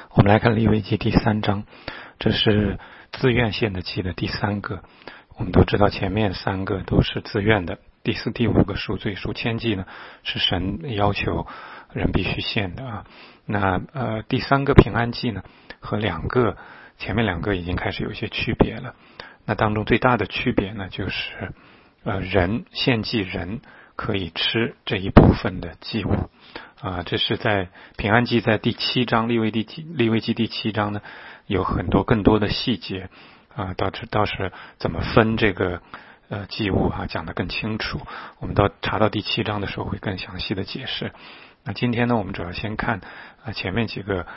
我们来看利未记第3章，这是自愿献的祭的第3个。我们都知道前面3个都是自愿的，第4、第5个赎罪赎愆祭呢是神要求人必须献的啊。那第3个平安祭呢和前面2个已经开始有一些区别了。那当中最大的区别呢就是献祭人可以吃这一部分的祭物这是在平安祭在第7章利未记第7章呢有更多的细节倒是怎么分这个祭物讲得更清楚。我们查到第7章的时候会更详细的解释。那今天呢我们主要先看前面几个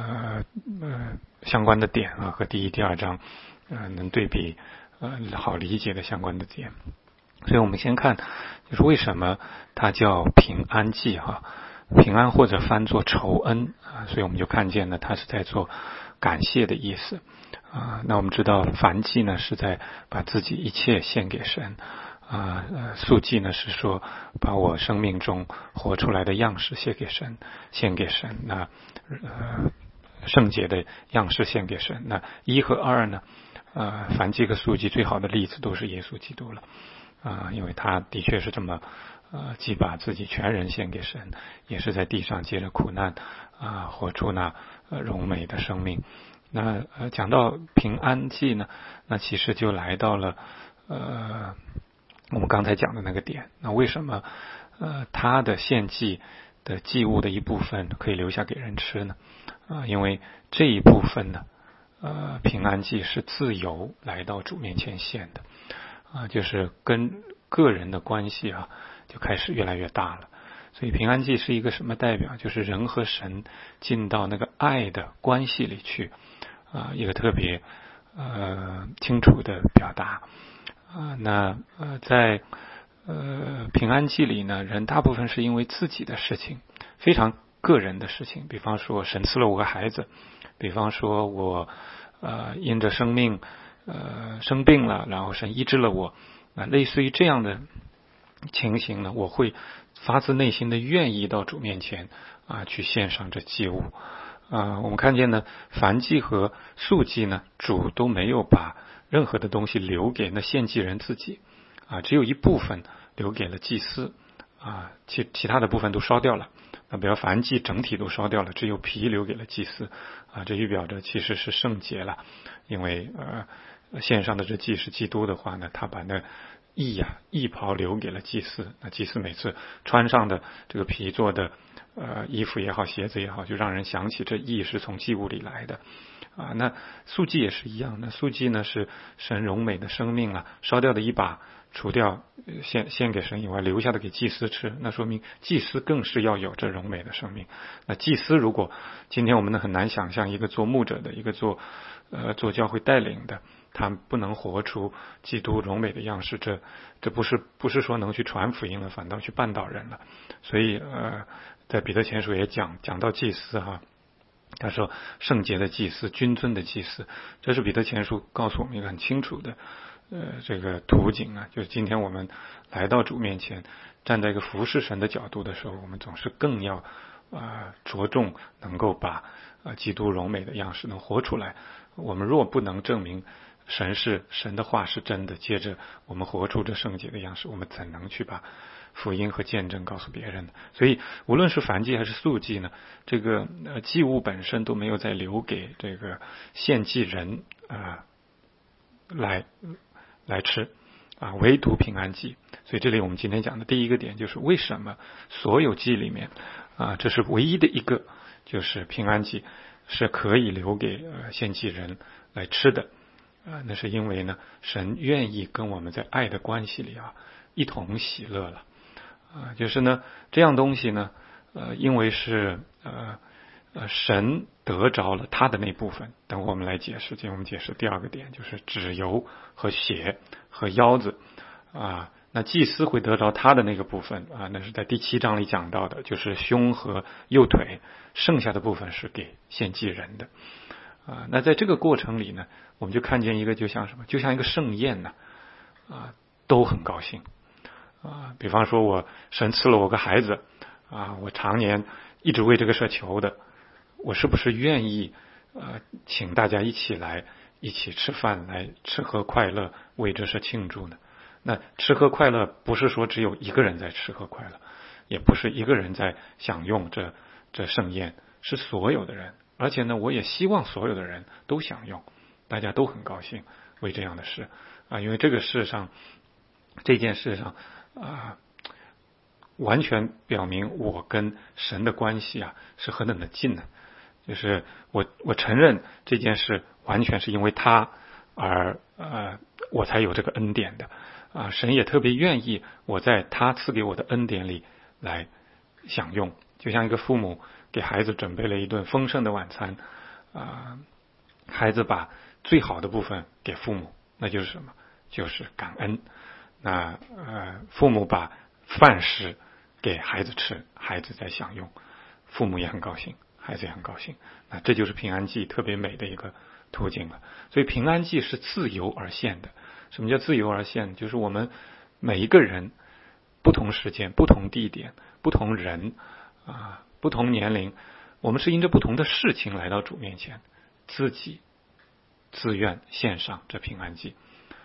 相关的点和第1、第2章能对比好理解的相关的点。所以我们先看就是为什么它叫平安祭平安或者翻作酬恩所以我们就看见了它是在做感谢的意思那我们知道燔祭呢是在把自己一切献给神素祭呢是说把我生命中活出来的样式献给神那圣洁的样式献给神。那1和2呢燔祭和素祭最好的例子都是耶稣基督了因为他的确是这么既把自己全人献给神，也是在地上借着苦难活出那荣美的生命。那讲到平安祭呢，那其实就来到了我们刚才讲的那个点。那为什么他的献祭的祭物的一部分可以留下给人吃呢因为这一部分呢平安祭是自由来到主面前献的就是跟个人的关系就开始越来越大了。所以平安祭是一个什么代表？就是人和神进到那个爱的关系里去一个特别清楚的表达那在平安祭里呢，人大部分是因为自己的事情，非常个人的事情，比方说神赐了我个孩子，比方说我因着生命生病了，然后神医治了我类似于这样的情形呢，我会发自内心的愿意到主面前去献上这祭物我们看见呢燔祭和素祭呢，主都没有把任何的东西留给那献祭人自己只有一部分留给了祭司其他的部分都烧掉了。比如燔祭整体都烧掉了，只有皮留给了祭司这预表着其实是圣洁了。因为献上的这祭是基督的话呢，他把那义袍留给了祭司，那祭司每次穿上的这个皮做的衣服也好，鞋子也好，就让人想起这义是从祭物里来的那素祭也是一样，那素祭呢是神荣美的生命烧掉的一把，除掉献给神以外，留下的给祭司吃，那说明祭司更是要有这荣美的生命。那祭司如果今天我们很难想象一个做牧者的，一个做教会带领的，他不能活出基督荣美的样式，这不是说能去传福音了，反倒去绊倒人了。所以在彼得前书也讲到祭司他说圣洁的祭司，君尊的祭司，这是彼得前书告诉我们一个很清楚的这个图景就是今天我们来到主面前，站在一个服侍神的角度的时候，我们总是更要着重能够把基督荣美的样式能活出来。我们若不能证明神的话是真的，接着我们活出这圣洁的样式，我们怎能去把福音和见证告诉别人呢？所以无论是燔祭还是素祭呢，这个祭物本身都没有再留给这个献祭人来吃唯独平安祭。所以这里我们今天讲的第一个点就是为什么所有祭里面这是唯一的一个就是平安祭是可以留给献祭人来吃的那是因为呢神愿意跟我们在爱的关系里一同喜乐了就是呢这样东西呢因为是神得着了他的那部分，等我们来解释。今天我们解释第2个点，就是脂油和血和腰子那祭司会得着他的那个部分那是在第7章里讲到的，就是胸和右腿，剩下的部分是给献祭人的那在这个过程里呢，我们就看见一个就像什么，就像一个盛宴呢都很高兴比方说神赐了我个孩子我常年一直为这个事求的， 我是不是愿意请大家一起吃饭，来吃喝快乐，为这事庆祝呢？那吃喝快乐不是说只有一个人在吃喝快乐，也不是一个人在享用这盛宴，是所有的人。而且呢，我也希望所有的人都享用，大家都很高兴为这样的事因为这件事上完全表明我跟神的关系是何等的近呢？就是我承认这件事完全是因为他而我才有这个恩典的神也特别愿意我在他赐给我的恩典里来享用，就像一个父母给孩子准备了一顿丰盛的晚餐孩子把最好的部分给父母，那就是什么？就是感恩。那父母把饭食给孩子吃，孩子在享用，父母也很高兴，孩子也很高兴。那这就是平安祭特别美的一个途径了。所以平安祭是自由而献的。什么叫自由而献？就是我们每一个人不同时间、不同地点、不同人不同年龄，我们是因着不同的事情来到主面前，自己自愿献上这平安祭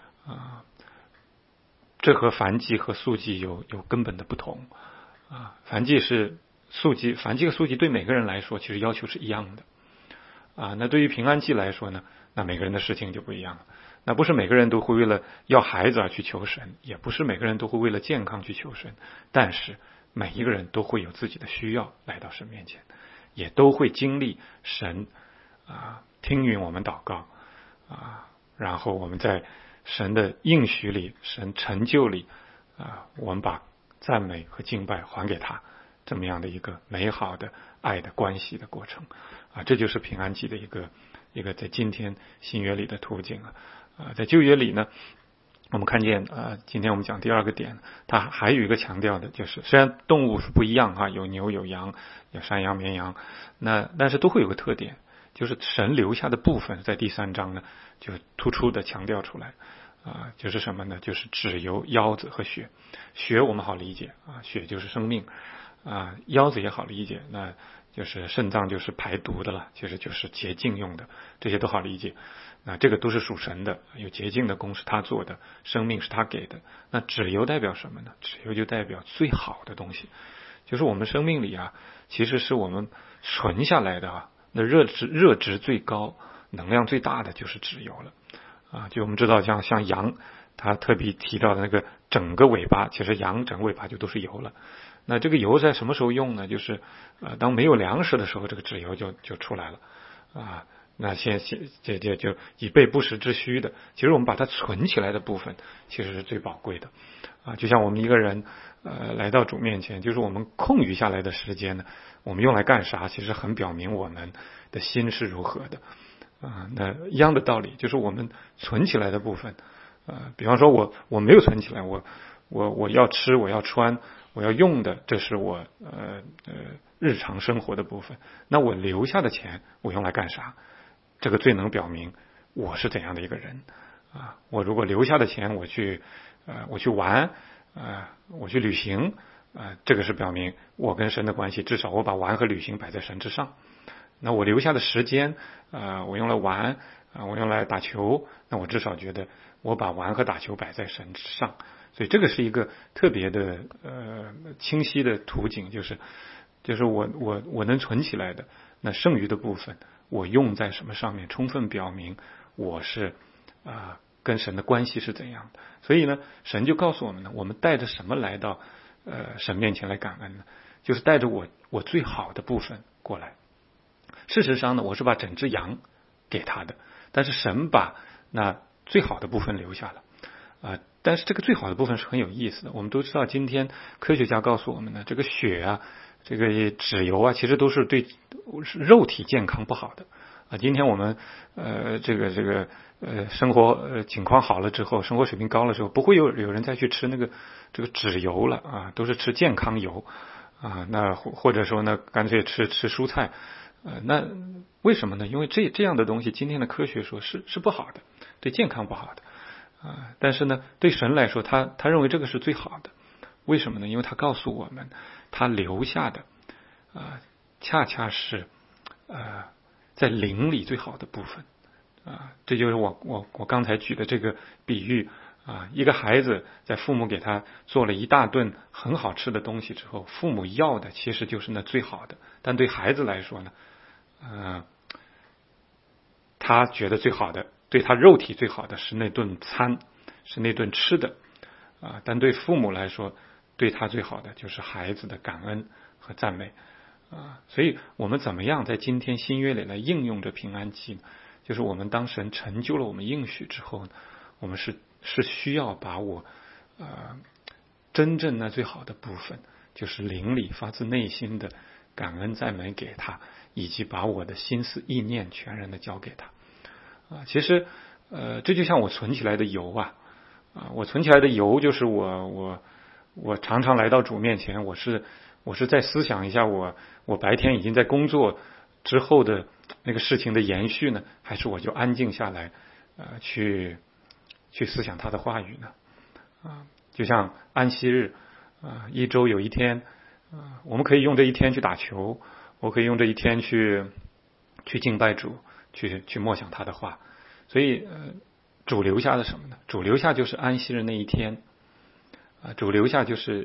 这和燔祭和素祭有根本的不同燔祭是素祭，燔祭和素祭对每个人来说其实要求是一样的那对于平安祭来说呢，那每个人的事情就不一样了。那不是每个人都会为了要孩子而去求神，也不是每个人都会为了健康去求神，但是每一个人都会有自己的需要来到神面前，也都会经历神听允我们祷告然后我们在神的应许里、神成就里我们把赞美和敬拜还给他，这么样的一个美好的爱的关系的过程这就是平安祭的一个在今天新约里的途径在旧约里呢，我们看见今天我们讲第二个点，它还有一个强调的，就是虽然动物是不一样有牛有羊有山羊绵羊，但是都会有个特点，就是神留下的部分在第3章呢就突出的强调出来就是什么呢？就是脂油、腰子和血。血我们好理解血就是生命腰子也好理解，那就是肾脏就是排毒的了，其实就是洁净用的，这些都好理解。那这个都是属神的，有洁净的功是他做的，生命是他给的。那脂油代表什么呢？脂油就代表最好的东西，就是我们生命里其实是我们存下来的那热值最高、能量最大的就是脂油了就我们知道像羊，他特别提到的那个整个尾巴，其实羊整个尾巴就都是油了。那这个油在什么时候用呢？就是当没有粮食的时候，这个脂油就出来了那就以备不时之需的。其实我们把它存起来的部分，其实是最宝贵的就像我们一个人来到主面前，就是我们空余下来的时间呢，我们用来干啥？其实很表明我们的心是如何的那一样的道理，就是我们存起来的部分比方说我没有存起来，我要吃，我要穿，我要用的，这是我日常生活的部分。那我留下的钱，我用来干啥？这个最能表明我是怎样的一个人我如果留下的钱，我去玩我去旅行这个是表明我跟神的关系，至少我把玩和旅行摆在神之上。那我留下的时间我用来玩我用来打球，那我至少觉得我把玩和打球摆在神之上。所以这个是一个特别的清晰的途径，就是我能存起来的，那剩余的部分我用在什么上面，充分表明我是跟神的关系是怎样的。所以呢，神就告诉我们呢，我们带着什么来到神面前来感恩呢？就是带着我最好的部分过来。事实上呢，我是把整只羊给他的，但是神把那最好的部分留下了但是这个最好的部分是很有意思的。我们都知道，今天科学家告诉我们呢，这个血这个脂油其实都是对肉体健康不好的今天我们这个生活情况好了之后，生活水平高了之后，不会有人再去吃这个脂油了都是吃健康油那或者说呢，干脆吃蔬菜那为什么呢？因为这样的东西，今天的科学说是不好的，对健康不好的但是呢，对神来说，他认为这个是最好的。为什么呢？因为他告诉我们，他留下的恰恰是在灵里最好的部分这就是我刚才举的这个比喻一个孩子在父母给他做了一大顿很好吃的东西之后，父母要的其实就是那最好的，但对孩子来说呢，他觉得最好的，对他肉体最好的是那顿餐，是那顿吃的但对父母来说，对他最好的就是孩子的感恩和赞美所以我们怎么样在今天新约里来应用这平安祭呢？就是我们当神成就了我们应许之后呢，我们是需要把我真正那最好的部分，就是灵里发自内心的感恩赞美给他，以及把我的心思意念全然的交给他其实这就像我存起来的油我存起来的油就是我常常来到主面前，我是在思想一下我白天已经在工作之后的那个事情的延续呢，还是我就安静下来去思想他的话语呢就像安息日一周有一天我们可以用这一天去打球，我可以用这一天去敬拜主，去默想他的话。所以主留下的什么呢？主留下就是安息日那一天主留下就是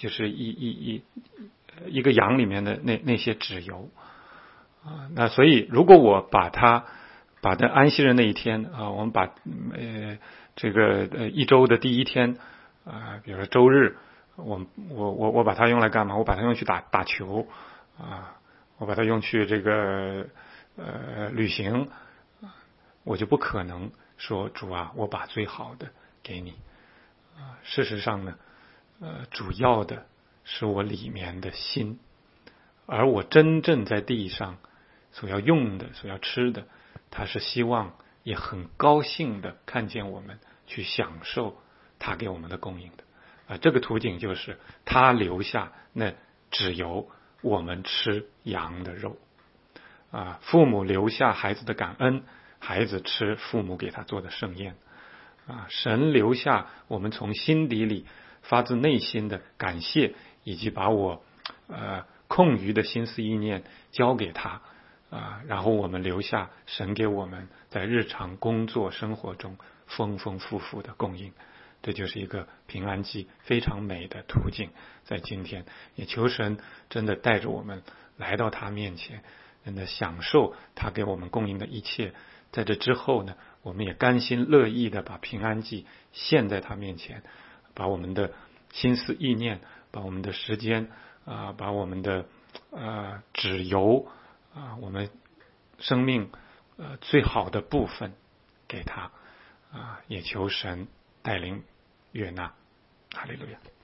一个羊里面的那些脂油那所以如果我把这安息日那一天我们把这个一周的第一天比如说周日，我把它用来干嘛？我把它用去打球我把它用去这个旅行我就不可能说主我把最好的给你事实上呢主要的是我里面的心，而我真正在地上所要用的所要吃的，他是希望也很高兴的看见我们去享受他给我们的供应的这个途径就是他留下那只由我们吃羊的肉父母留下孩子的感恩，孩子吃父母给他做的盛宴神留下我们从心底里发自内心的感谢，以及把我空余的心思意念交给他然后我们留下神给我们在日常工作生活中丰丰富富的供应，这就是一个平安祭非常美的途径。在今天也求神真的带着我们来到他面前，真的享受他给我们供应的一切。在这之后呢，我们也甘心乐意的把平安祭献在他面前，把我们的心思意念，把我们的时间把我们的脂油我们生命最好的部分给他也求神带领悦纳。哈利路亚。